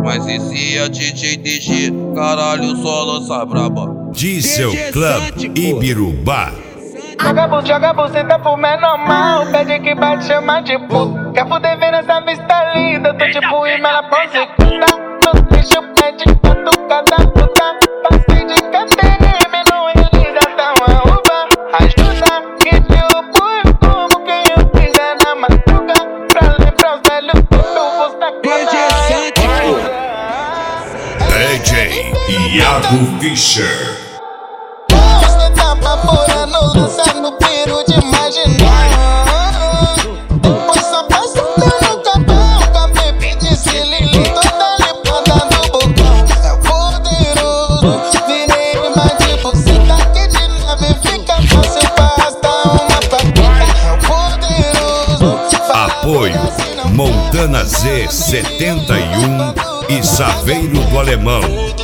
Mas esse é DJ DG, caralho, só lança braba. Diesel Club Ibirubá. Joga buceta pro menor mal, pede que bate, chama de puto. Quer fuder vendo essa vista linda, tô tipo Imela Ponsecuta. No bicho pede cada puta. Passei de KTM, não realiza até uma uva. Ajuda que te apoio como quem eu quiser na madruga. Pra lembrar os velhos tudo, vou sacar. DJ Iago Fischer. Você tá apavorando, lançando piro de imaginar. Depois só passa no cabão, com a bebê de cilindro, toda limpada no bocão. É poderoso, virei imã de buceta, que de nave fica fácil pra arrastar uma paquita. É poderoso, Apoio Montana Z71 e Saveiro do Alemão.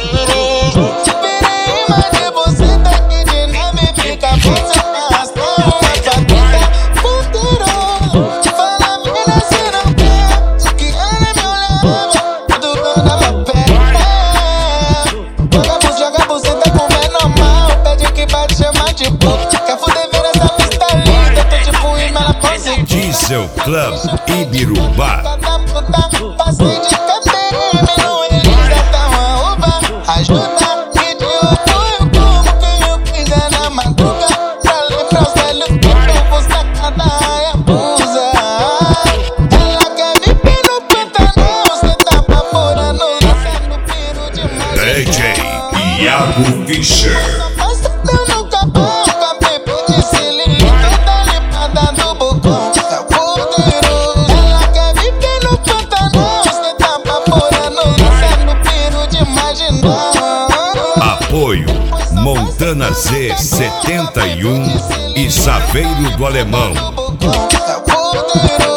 Diesel Club Ibirubá. Passei de KTM, não realiza até uma uva. Ajuda que te apoio como quem eu quiser na madruga. Pra lembrar os velhos tempos, vou sacar da Hayabusa. Ela quer viver no Pantanal, cê tá apavorando, lançando piro de imaginar. DJ Iago Fischer. Apoio Montana Z71 e Saveiro do Alemão.